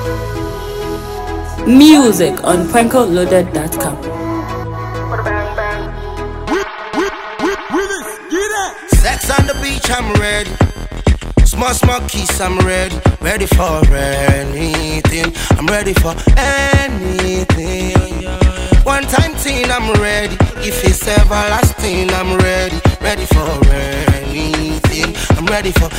Music on PrankoLoaded.com. Sex on the beach, I'm ready. Small kiss, I'm ready. Ready for anything. I'm ready for anything. One time thing, I'm ready. If it's everlasting, I'm ready. Ready for anything. I'm ready for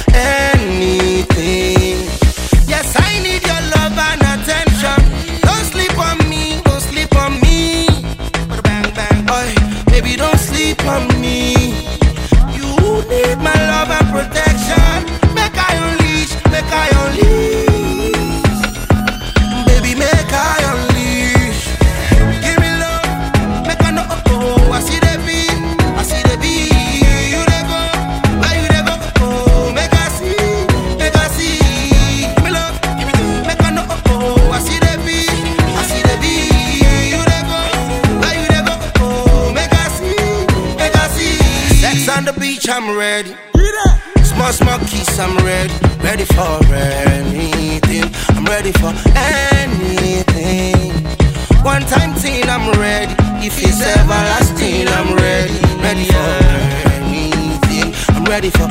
anything. Yes, I need your love and attention. Don't sleep on me, don't sleep on me. Bang bang, boy, baby, don't sleep on me. You need my love and protection. Make I unleash, make I unleash. Baby, make I unleash. Give me love, make I know. Oh, I see the beat, I see the beat. You dey go, where you dey go? Oh, make I see, make I see. Give me love, make I know. Oh, I see the beat, I see the beat. You dey go, where you dey go? Oh, make I see, make I see. Sex on the beach, I'm ready. Small kiss, I'm ready. Ready for anything. I'm ready for anything. One time thing, I'm ready. If it's everlasting, I'm ready. Ready for anything. I'm ready for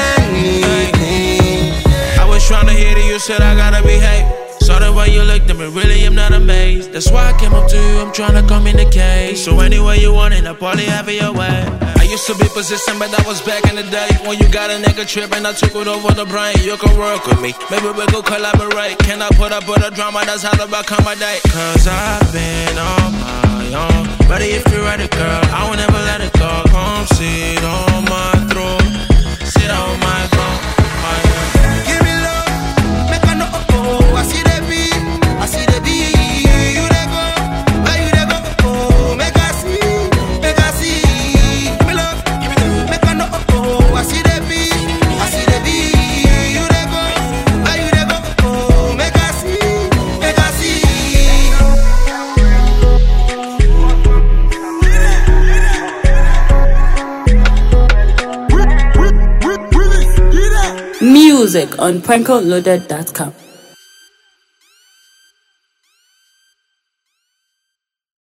anything. I was trying to hit it, you said I gotta behave. Saw the way you looked at me, really I'm not amazed. That's why I came up to you, I'm trying to come in the cage. So anyway you want it, I'll probably have it your way. I used to be positioned, but that was back in the day. When you got a nigga tripping, I took it over the brain. You can work with me, maybe we could collaborate. Can I put up with the drama, that's how to accommodate. Cause I've been on my own. Ready if you're ready, girl, I will never let it go. Come sit on my throne, sit on my throne. Give me love, make I know. Oh, I see the beat, I see the beat. You dey go, where you dey go? Oh, make I see, make I see. Give me love, make I know. Oh, I see the beat, I see the beat. You dey go, where you dey go? Oh, make I see, make I see. Music on PrankoLoaded.com.